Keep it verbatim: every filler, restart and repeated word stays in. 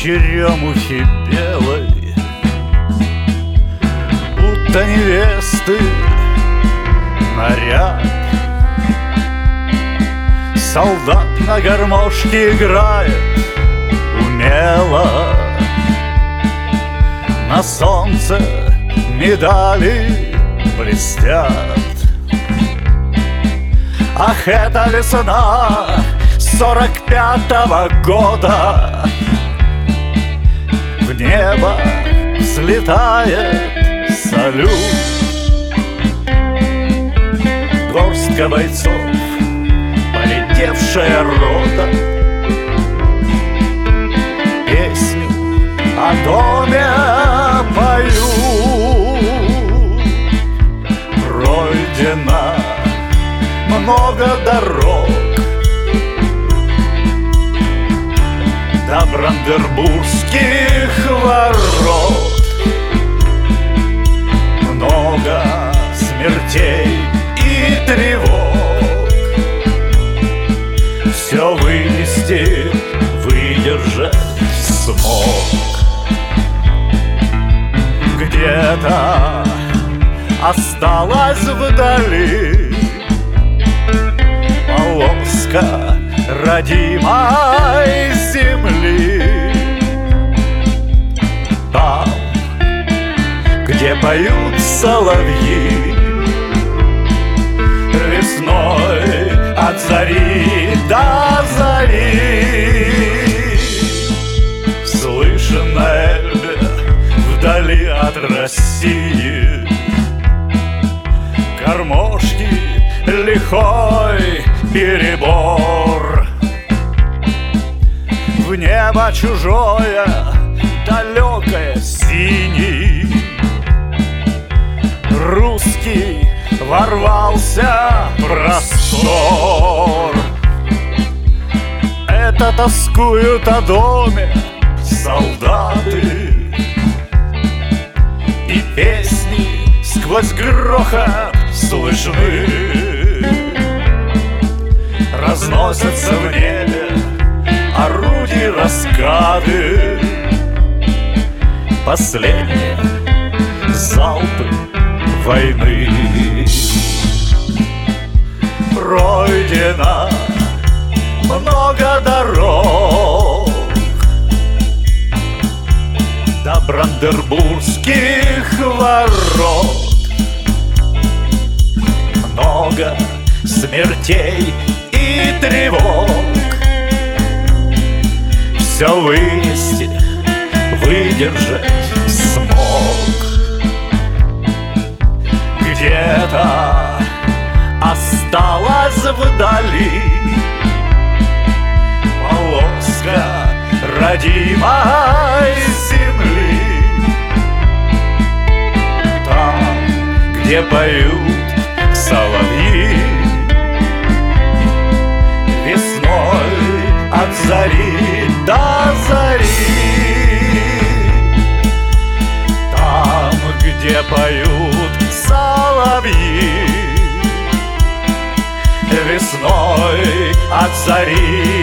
черемухи белой, будто невесты наряд. Солдат на гармошке играет умело, на солнце медали блестят. Ах, это весна сорок пятого года, в небо взлетает салют. Горстка бойцов, полетевшая рота, песню о доме поют. Пройдено много дорог до Бранденбургских ворот, много смертей и тревог. Все вынести, выдержать смог. Где-то осталась вдали полоска родимой земли. Там, где поют соловьи, весной от зари до зари. Слышен на Эльбе, вдали от России, гармошки лихой перебор. В небо чужое, далекое синий, русский ворвался в простор. Это тоскуют о доме солдаты, и песни сквозь грохот слышны. Разносятся в небе орудий раскаты, последние залпы войны. Пройдено много дорог до Бранденбургских ворот, много смертей и тревог. Все вынести, выдержать смог. Где-то осталась вдали полоска родимой земли. Там, где поют соловьи, весной от зари до зари. Там, где поют соловьи, весной от зари